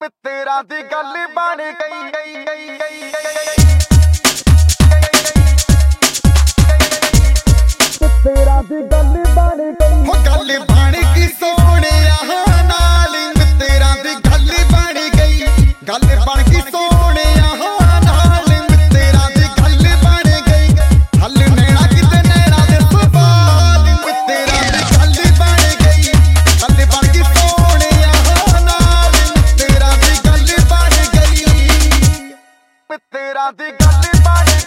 ਤੇਰਾ ਦੀ ਗੱਲ ਬਣ ਗਈ ਤੇਰਾ ਦੀ ਗੱਲ ਬਣ ਗਈ ਹੋ ਗੱਲ ਬਣ ਗਈ ਸੋਹਣਿਆ ਨਾਲ ਤੇਰਾ ਦੀ ਗੱਲ ਬਣ ਗਈ ਗੱਲ ਬਣ ਗਈ ਸੋਹਣਿਆ ਨਾਲ ਤੇਰਾ ਦੀ ਗੱਲ ਬਣ ਗਈ ਹੱਲ ਨੈਣਾ ਕਿਤੇ ਨੈਣਾ ਦੇ ਸਵਾਲ ਤੇਰਾ ਦੀ ਗੱਲ ਬਣ ਗਈ ਗੱਲ ਬਣ ਗਈ ਸੋਹਣਿਆ ਨਾਲ ਤੇਰਾ ਦੀ ਗੱਲ ਬਣ ਗਈ ਤੇਰਾ ਦੀ ਗੱਲ ਬਣ ਗਈ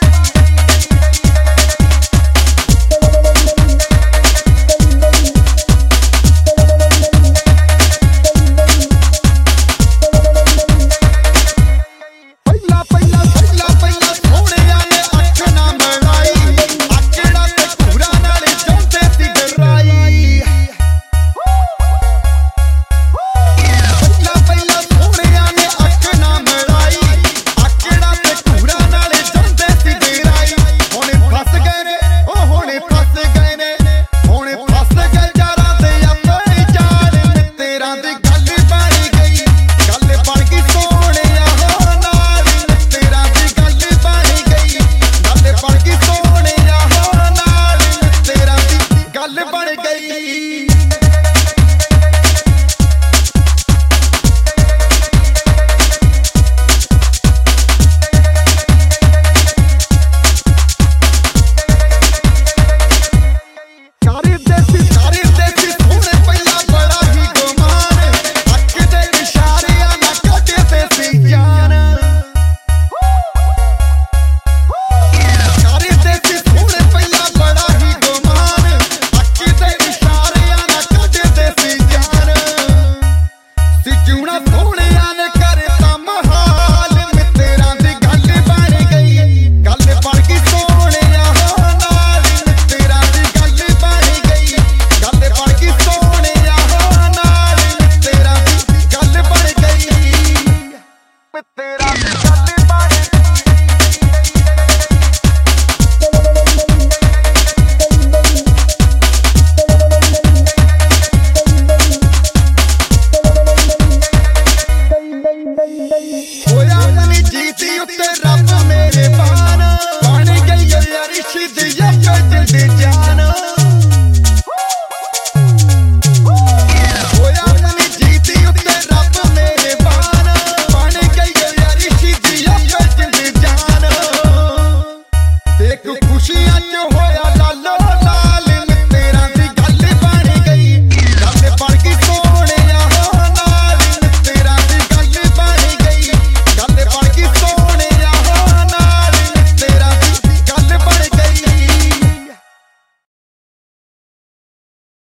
ਸੋਹਣਿਆ ਨੇ